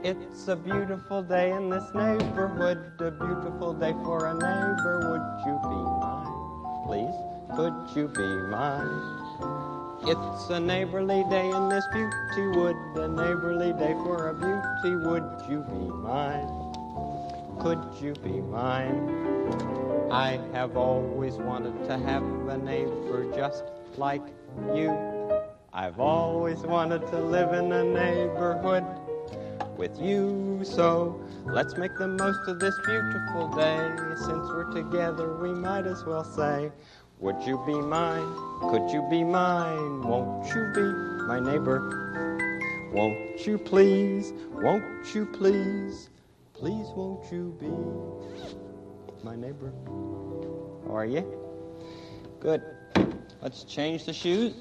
It's a beautiful day in this neighborhood, a beautiful day for a neighbor. Would you be mine? Please, could you be mine? It's a neighborly day in this beauty wood, a neighborly day for a beauty. Would you be mine? Could you be mine? I have always wanted to have a neighbor just like you. I've always wanted to live in a neighborhood with you. So let's make the most of this beautiful day. Since we're together, we might as well say, would you be mine? Could you be mine? Won't you be my neighbor? Won't you please? Won't you please? Please won't you be my neighbor? How are you? Good. Let's change the shoes.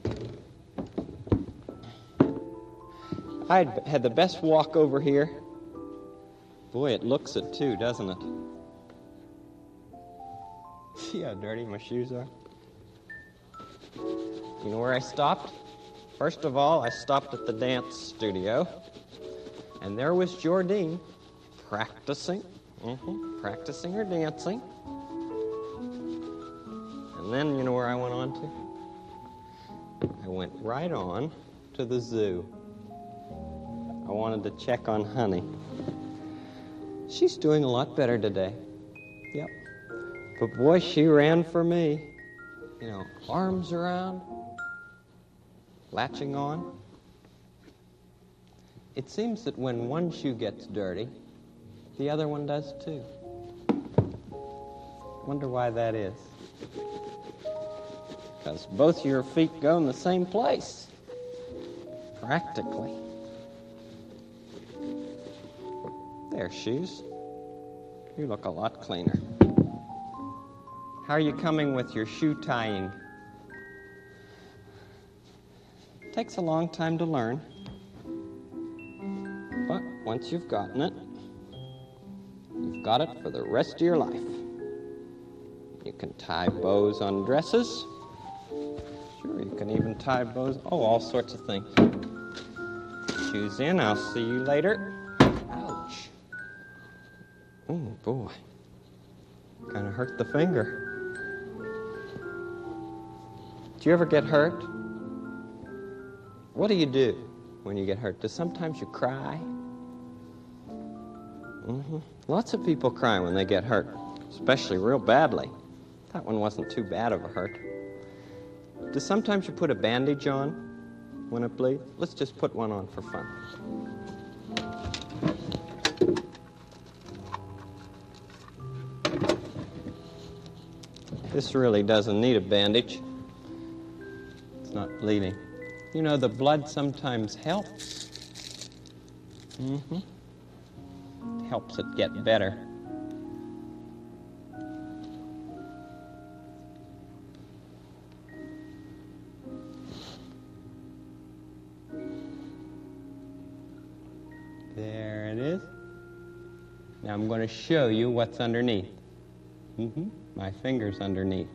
I had the best walk over here. Boy, it looks it too, doesn't it? See how dirty my shoes are? You know where I stopped? First of all, I stopped at the dance studio. And there was Jordine practicing her dancing. And then, you know where I went on to? I went right on to the zoo. I wanted to check on Honey. She's doing a lot better today. Yep. But boy, she ran for me. You know, arms around, latching on. It seems that when one shoe gets dirty, the other one does too. Wonder why that is. Because both your feet go in the same place, practically. There, shoes. You look a lot cleaner. How are you coming with your shoe tying? It takes a long time to learn. But once you've gotten it, you've got it for the rest of your life. You can tie bows on dresses. Sure, you can even tie bows. Oh, all sorts of things. Shoes in. I'll see you later. Ouch. Oh, boy. Kind of hurt the finger. Do you ever get hurt? What do you do when you get hurt? Do sometimes you cry? Lots of people cry when they get hurt, especially real badly. That one wasn't too bad of a hurt. Do sometimes you put a bandage on when it bleeds? Let's just put one on for fun. This really doesn't need a bandage. It's not bleeding. You know, the blood sometimes helps. It helps it get better. There it is. Now I'm going to show you what's underneath. My finger's underneath.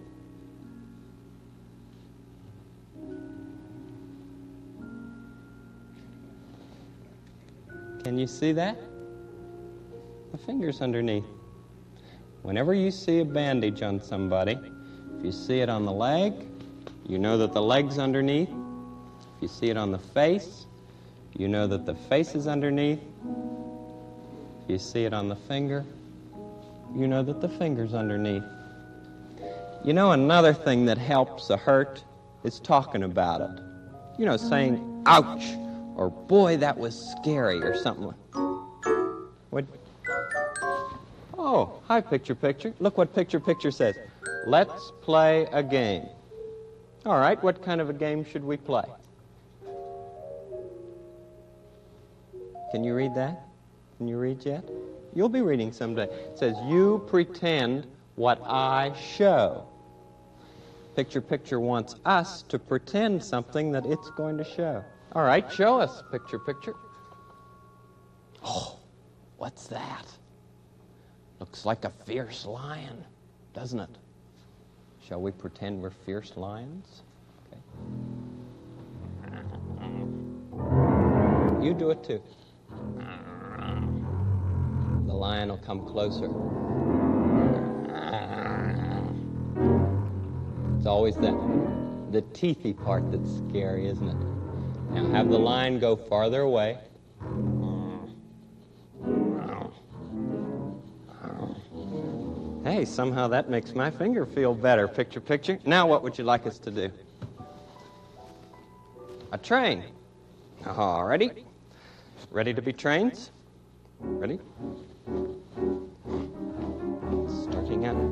Can you see that? The finger's underneath. Whenever you see a bandage on somebody, if you see it on the leg, you know that the leg's underneath. If you see it on the face, you know that the face is underneath. If you see it on the finger, you know that the finger's underneath. You know, another thing that helps a hurt is talking about it. You know, saying, ouch, or boy, that was scary, or something. What? Oh, hi, Picture Picture. Look what Picture Picture says. Let's play a game. All right, what kind of a game should we play? Can you read that? Can you read yet? You'll be reading someday. It says, you pretend what I show. Picture Picture wants us to pretend something that it's going to show. All right, show us, Picture Picture. Oh, what's that? Looks like a fierce lion, doesn't it? Shall we pretend we're fierce lions? Okay. You do it too. lion will come closer. It's always the teethy part that's scary, isn't it? Now have the lion go farther away. Hey, somehow that makes my finger feel better. Picture, picture. Now what would you like us to do? A train. All ready? Ready to be trains? Ready? Starting out.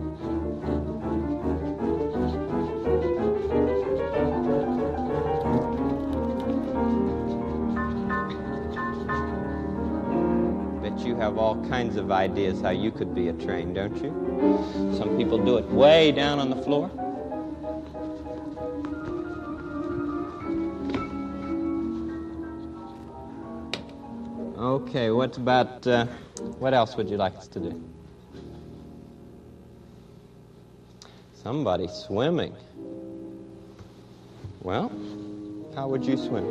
Bet you have all kinds of ideas how you could be a train, don't you? Some people do it way down on the floor. Okay, what else would you like us to do? Somebody swimming. Well, how would you swim?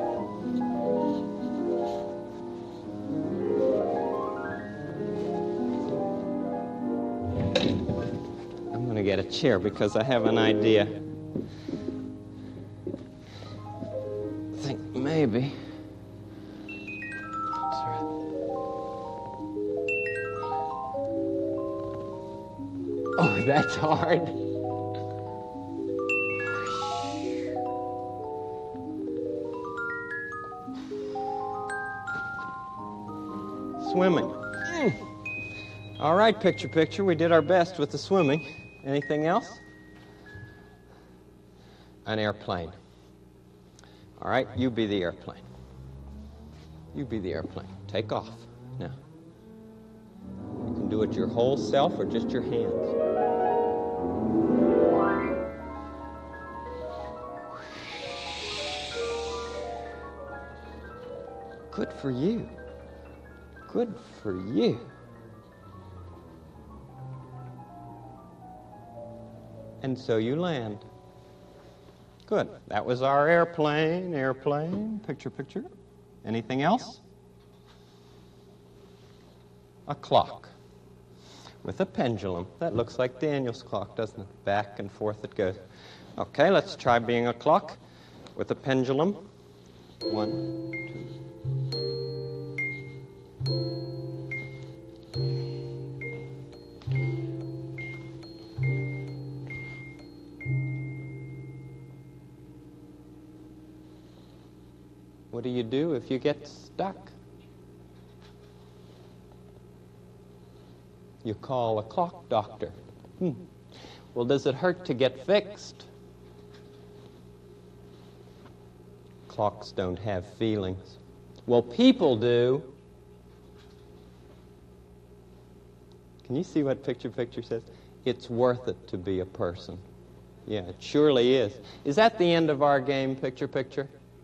I'm going to get a chair because I have an idea. I think maybe... Oh, that's hard. Swimming. All right, picture, picture. We did our best with the swimming. Anything else? An airplane. All right, you be the airplane. You be the airplane. Take off. Now. You can do it your whole self or just your hands. Good for you. Good for you. And so you land. Good. That was our airplane. Airplane. Picture, picture. Anything else? A clock with a pendulum. That looks like Daniel's clock, doesn't it? Back and forth it goes. Okay, let's try being a clock with a pendulum. 1, 2. What do you do if you get stuck? You call a clock doctor. Well, does it hurt to get fixed? Clocks don't have feelings. Well, people do. Can you see what picture, picture says? It's worth it to be a person. Yeah, it surely is. Is that the end of our game, picture, picture?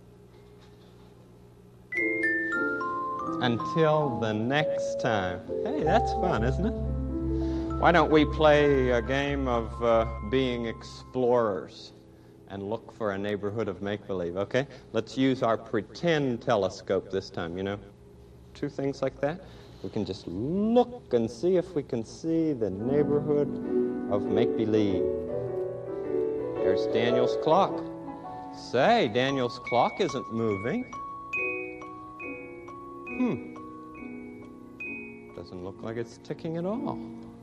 Until the next time. Hey, that's fun, isn't it? Why don't we play a game of being explorers and look for a neighborhood of make-believe, okay? Let's use our pretend telescope this time, you know? 2 things like that. We can just look and see if we can see the neighborhood of make-believe. There's Daniel's clock. Say, Daniel's clock isn't moving. Doesn't look like it's ticking at all.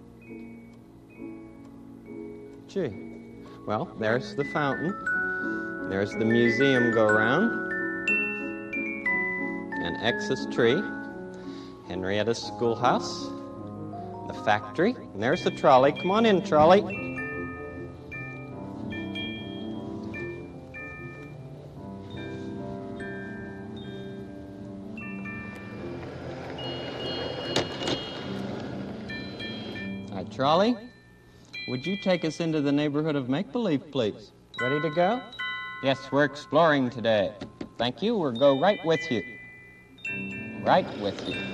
Gee. Well, there's the fountain. There's the museum go-round. An X's tree. Henrietta's schoolhouse. The factory. And there's the trolley. Come on in, trolley. Trolley, would you take us into the neighborhood of make-believe, please? Ready to go? Yes, we're exploring today. Thank you. We'll go right with you. Right with you.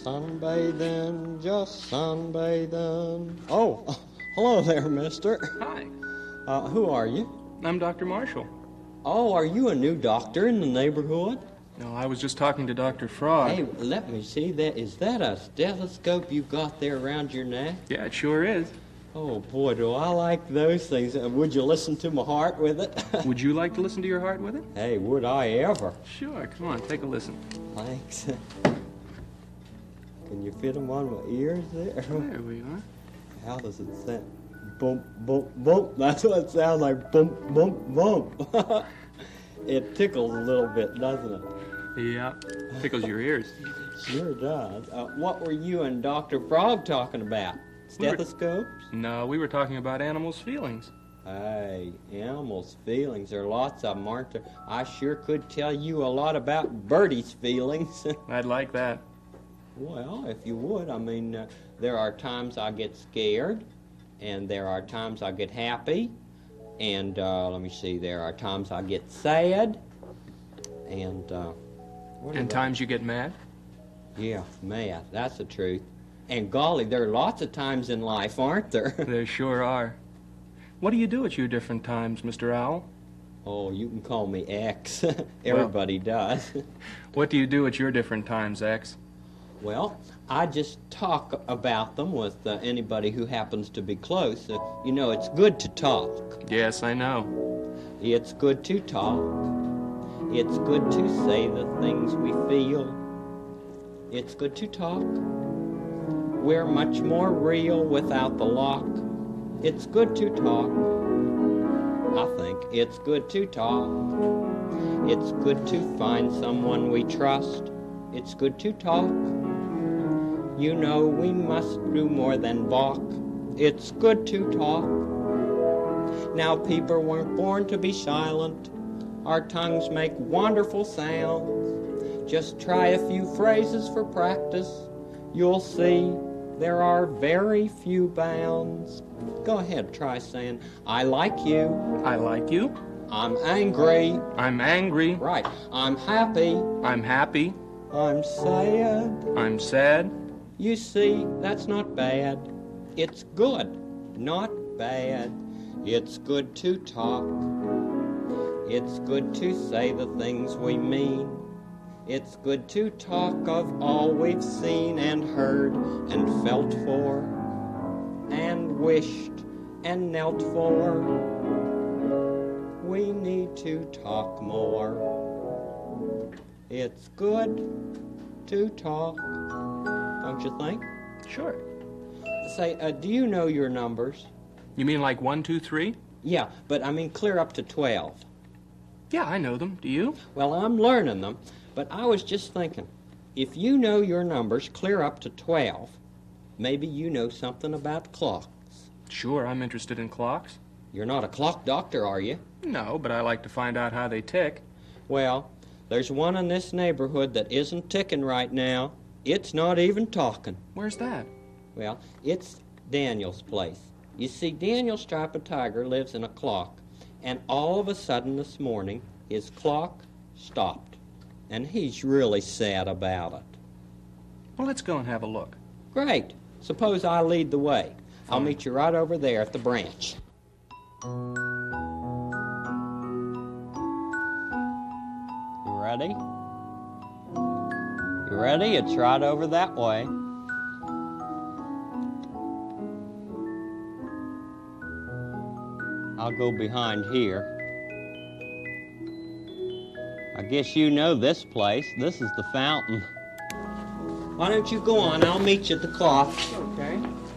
sunbathing, just sunbathing. Oh, hello there, mister. Hi, Who are you? I'm Dr. Marshall. Oh, are you a new doctor in the neighborhood? No, I was just talking to Dr. Frog. Hey, let me see that. Is that a stethoscope you got there around your neck? Yeah, it sure is. Oh, boy, do I like those things. Would you listen to my heart with it? Would you like to listen to your heart with it? Hey, would I ever? Sure, come on, take a listen. Thanks. Can you fit them on my ears there? There we are. How does it sound? Bump, bump, bump. That's what it sounds like. Bump, bump, bump. It tickles a little bit, doesn't it? Yeah, tickles your ears. Sure does. What were you and Dr. Frog talking about? Stethoscopes? No, we were talking about animals' feelings. Hey, animals' feelings. There are lots of them, aren't there? I sure could tell you a lot about Birdie's feelings. I'd like that. Well, if you would. I mean, there are times I get scared, and there are times I get happy, and let me see, there are times I get sad, and times you get mad? Yeah, mad. That's the truth. And golly, there are lots of times in life, aren't there? There sure are. What do you do at your different times, Mr. Owl? Oh, you can call me X. Everybody does. What do you do at your different times, X? Well, I just talk about them with anybody who happens to be close. You know, it's good to talk. Yes, I know. It's good to talk. It's good to say the things we feel. It's good to talk. We're much more real without the lock. It's good to talk. I think it's good to talk. It's good to find someone we trust. It's good to talk. You know we must do more than balk. It's good to talk. Now people weren't born to be silent. Our tongues make wonderful sounds. Just try a few phrases for practice. You'll see there are very few bounds. Go ahead, try saying, I like you. I like you. I'm angry. I'm angry. Right. I'm happy. I'm happy. I'm sad. I'm sad. You see, that's not bad. It's good, not bad. It's good to talk. It's good to say the things we mean. It's good to talk of all we've seen and heard and felt for and wished and knelt for. We need to talk more. It's good to talk, don't you think? Sure. Say, do you know your numbers? You mean like 1, 2, 3? Yeah, but I mean clear up to 12. Yeah, I know them. Do you? Well, I'm learning them. But I was just thinking, if you know your numbers clear up to 12, maybe you know something about clocks. Sure, I'm interested in clocks. You're not a clock doctor, are you? No, but I like to find out how they tick. Well, there's one in this neighborhood that isn't ticking right now. It's not even talking. Where's that? Well, it's Daniel's place. You see, Daniel Striped Tiger lives in a clock, and all of a sudden this morning, his clock stopped. And he's really sad about it. Well, let's go and have a look. Great. Suppose I lead the way. I'll meet you right over there at the branch. You ready? You ready? It's right over that way. I'll go behind here. I guess you know this place. This is the fountain. Why don't you go on? I'll meet you at the clock. Okay.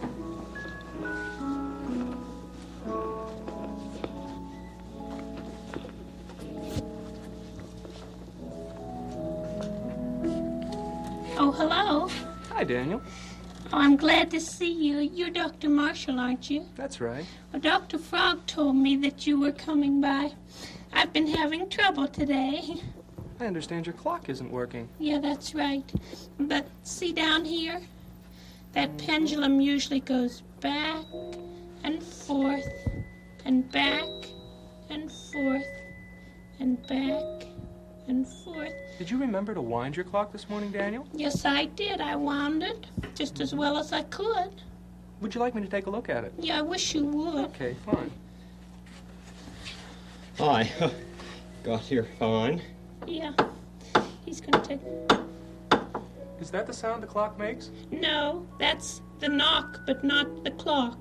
Oh, hello. Hi, Daniel. Oh, I'm glad to see you. You're Dr. Marshall, aren't you? That's right. Well, Dr. Frog told me that you were coming by. I've been having trouble today. I understand your clock isn't working. Yeah, that's right. But see down here? That pendulum usually goes back and forth and back and forth and back and forth. Did you remember to wind your clock this morning, Daniel? Yes, I did. I wound it just as well as I could. Would you like me to take a look at it? Yeah, I wish you would. Okay, fine. Hi. Got here fine. Yeah. He's going to take... Is that the sound the clock makes? No, that's the knock, but not the clock.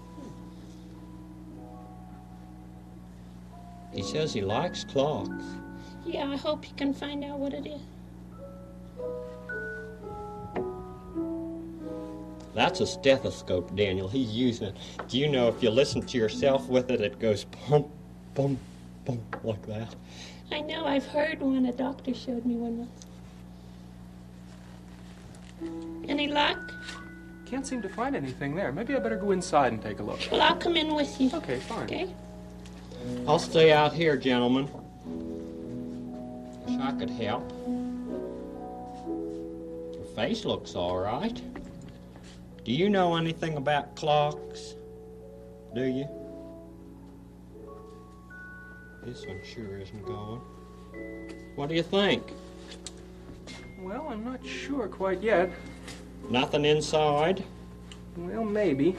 He says he likes clocks. Yeah, I hope you can find out what it is. That's a stethoscope, Daniel. He's using it. Do you know if you listen to yourself with it, it goes pump, pump, pump, like that? I know, I've heard one. A doctor showed me one once. Any luck? Can't seem to find anything there. Maybe I better go inside and take a look. Well, I'll come in with you. Okay, fine. Okay? I'll stay out here, gentlemen. Wish I could help. Your face looks all right. Do you know anything about clocks? Do you? This one sure isn't going. What do you think? Well, I'm not sure quite yet. Nothing inside? Well, maybe.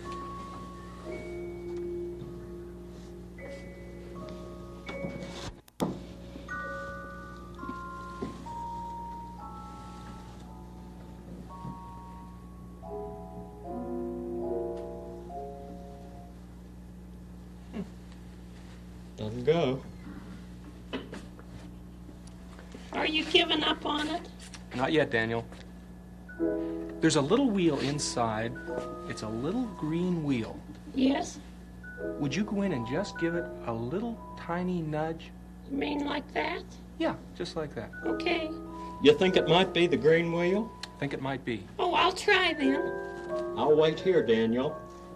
Doesn't go. Are you giving up on it? Not yet, Daniel. There's a little wheel inside. It's a little green wheel. Yes? Would you go in and just give it a little tiny nudge? You mean like that? Yeah, just like that. Okay. You think it might be the green wheel? Think it might be. Oh, I'll try then. I'll wait here, Daniel.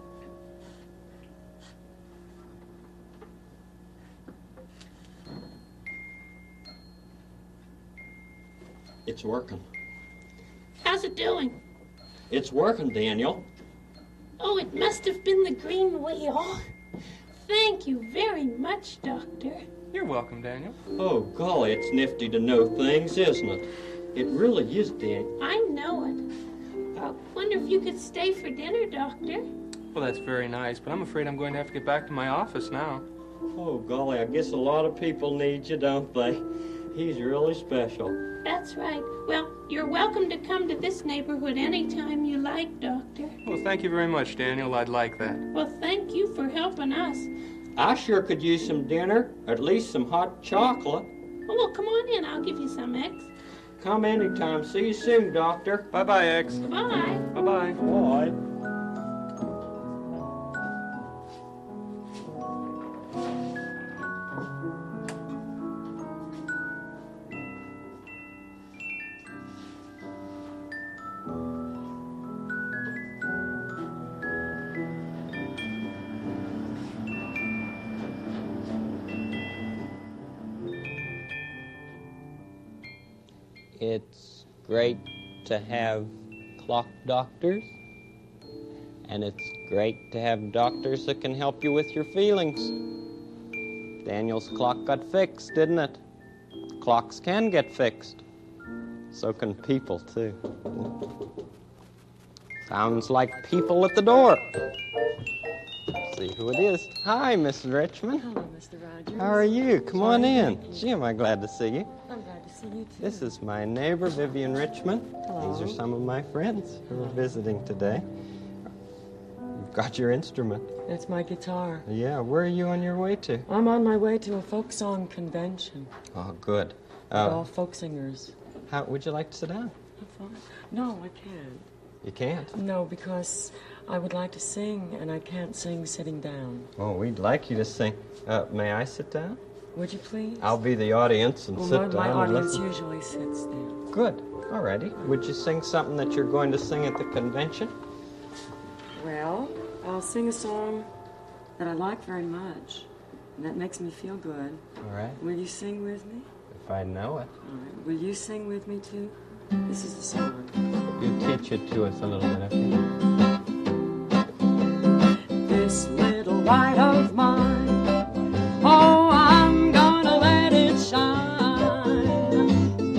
It's working. How's it doing? It's working, Daniel. Oh, it must have been the green wheel. Thank you very much, Doctor. You're welcome, Daniel. Oh, golly, it's nifty to know things, isn't it? It really is, Dan. I know it. I wonder if you could stay for dinner, Doctor. Well, that's very nice, but I'm afraid I'm going to have to get back to my office now. Oh, golly, I guess a lot of people need you, don't they? He's really special. That's right. Well, you're welcome to come to this neighborhood anytime you like, Doctor. Well, thank you very much, Daniel. I'd like that. Well, thank you for helping us. I sure could use some dinner, at least some hot chocolate. Oh, well, come on in. I'll give you some eggs. Come anytime. See you soon, Doctor. Bye-bye, X. Bye. Bye-bye. Bye. It's great to have clock doctors, and it's great to have doctors that can help you with your feelings. Daniel's clock got fixed, didn't it? Clocks can get fixed. So can people, too. Sounds like people at the door. Let's see who it is. Hi, Mrs. Richmond. Hello, Mr. Rogers. How are you? Come on Fine, in. thank you. Gee, am I glad to see you. I'm glad to see you, too. This is my neighbor, Vivian Richmond. Hello. These are some of my friends who are visiting today. You've got your instrument. That's my guitar. Yeah, where are you on your way to? I'm on my way to a folk song convention. Oh, good. All folk singers. How would you like to sit down? No, I can't. You can't. No, because I would like to sing, and I can't sing sitting down. Oh, we'd like you to sing. May I sit down? Would you please? I'll be the audience and Well, sit my down and audience listen. usually sits down. Good. All righty. Would you sing something that you're going to sing at the convention? Well, I'll sing a song that I like very much, and that makes me feel good. All right. Will you sing with me? If I know it. All right. Will you sing with me, too? This is the song. You teach it to us a little bit, okay? This little light of mine, oh, I'm gonna let it shine.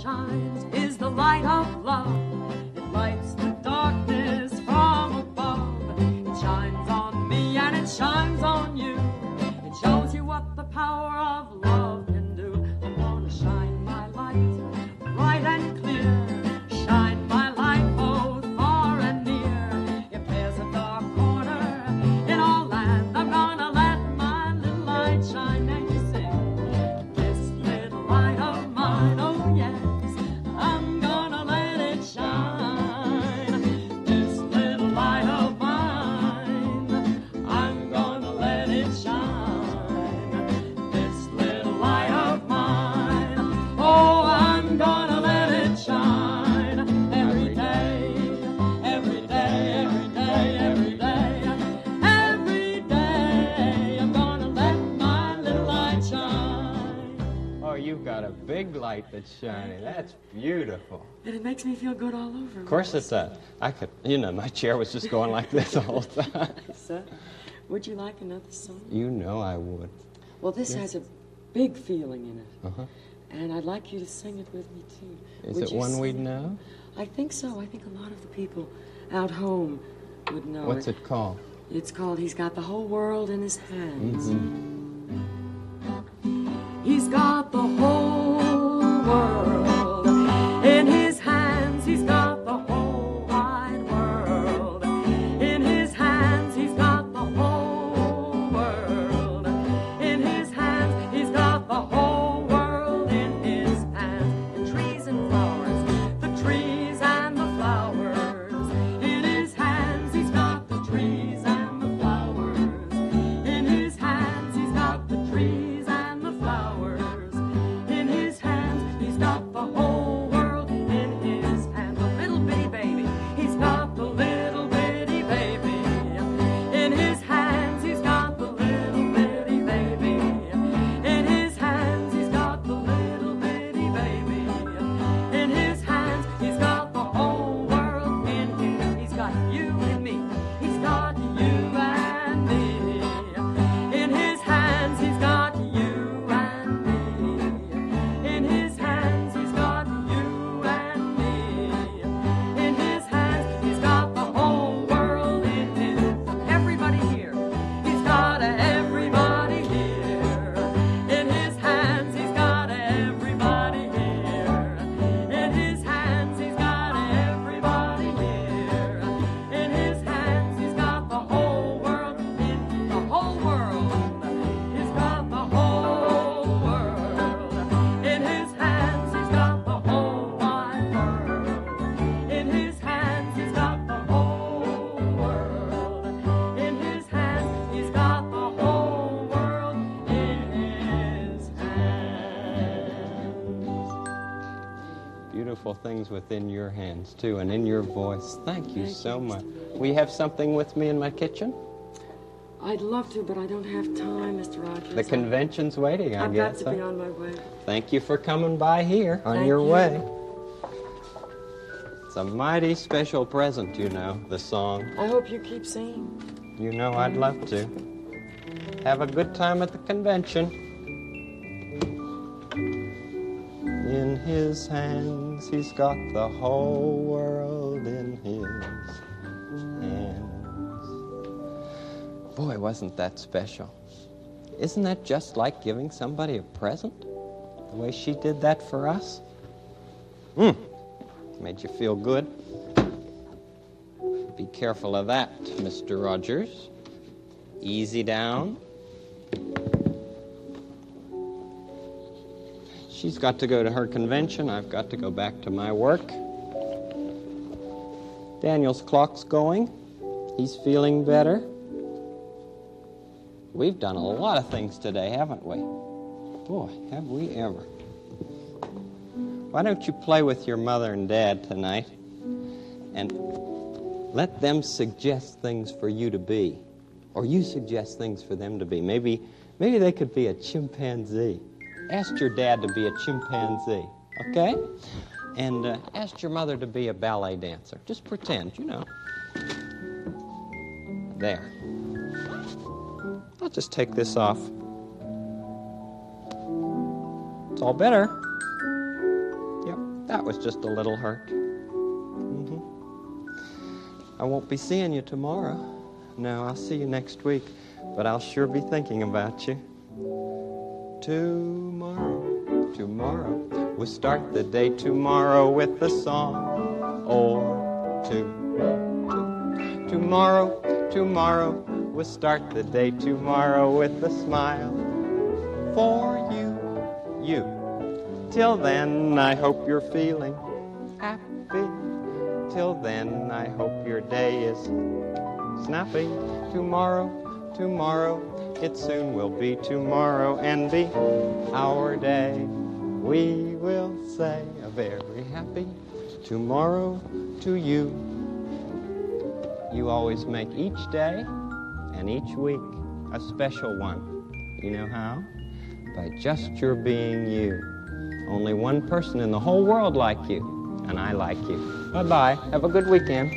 shines is the light of love. It lights the darkness from above. It shines on me and it shines on you. It shows you what the power of love can do. I'm gonna shine my light bright and clear. Shine my light both far and near. If there's a dark corner in our land, I'm gonna let my little light shine. And you sing, this little light of mine, oh yes, I'm gonna let it shine. This little light of mine, I'm gonna let it shine. This little light of mine, oh, I'm gonna let it shine. Every day, every day, every day, every day, every day, I'm gonna let my little light shine. Oh, you've got a big light that's shining. That's beautiful. And it makes me feel good all over. Of course it does. I could, my chair was just going like this the whole time. So, would you like another song? You know I would. Well, this has a big feeling in it. Uh-huh. And I'd like you to sing it with me, too. Is Would it you one sing we'd it? know? I think so. I think a lot of the people out home would know What's it called? It's called He's Got the Whole World in His Hands. Mm-hmm. He's got the whole world in his hands. He's got the whole wide world in his hands. He's got the whole world in his hands. He's got the whole world in his hands. The trees and flowers, the trees and the flowers in his hands. He's got the trees and the flowers in his hands. He's got the trees and the flowers in his hands. He's got the whole world in his hands. A little bitty baby, he's got the little bitty baby in his hands. He's got the little bitty baby in his hands. He's got the little bitty baby in his hands. He's got the whole world in his. He's got you and me. He's got you and me in his hands. He's got you and me in his hands. He's got you and me in his hands. He's got the whole world in his. Everybody here. He's got everybody here in his hands. He's got everybody here in his hands. He's got everybody here in his hands. He's got the whole world in the whole world. He's got the whole world in his hands. He's got the whole wide world in his hands. He's got the whole world in his hands. He's got the whole world in his hands. Beautiful things within your hands, too, and in your voice. Thank you Thank so you. much. Will you have something with me in my kitchen? I'd love to, but I don't have time, Mr. Rogers. The convention's waiting, I I've guess. got to be on my way. Thank you for coming by here on Thank your you. way. It's a mighty special present, the song. I hope you keep singing. You know I'd love to. Have a good time at the convention. In his hands, he's got the whole world in his hands. Boy, wasn't that special. Isn't that just like giving somebody a present? The way she did that for us? Made you feel good? Be careful of that, Mr. Rogers. Easy down. She's got to go to her convention. I've got to go back to my work. Daniel's clock's going. He's feeling better. We've done a lot of things today, haven't we? Boy, have we ever. Why don't you play with your mother and dad tonight and let them suggest things for you to be, or you suggest things for them to be. Maybe they could be a chimpanzee. Ask your dad to be a chimpanzee, okay? And ask your mother to be a ballet dancer. Just pretend, There. I'll just take this off. It's all better. Yep. That was just a little hurt. I won't be seeing you tomorrow. No, I'll see you next week, but I'll sure be thinking about you. Tomorrow, we'll start the day tomorrow with a song or two. Tomorrow, we'll start the day tomorrow with a smile for you. Till then, I hope you're feeling happy. Till then, I hope your day is snappy. Tomorrow, it soon will be tomorrow and be our day. We will say a very happy tomorrow to you. You always make each day and each week a special one. You know how? By just your being you. Only one person in the whole world like you, and I like you. Bye-bye. Have a good weekend.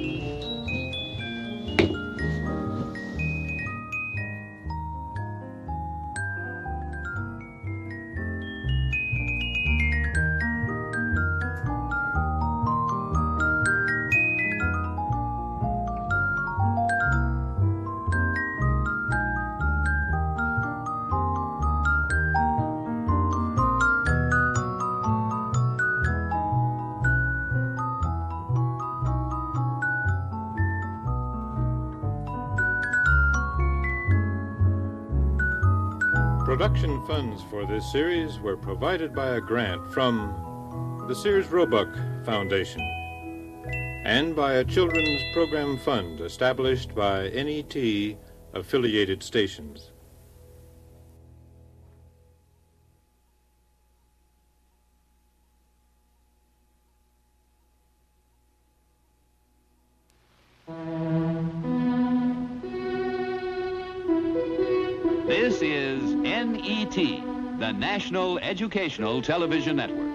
Production funds for this series were provided by a grant from the Sears Roebuck Foundation and by a children's program fund established by NET affiliated stations. This is NET, the National Educational Television Network.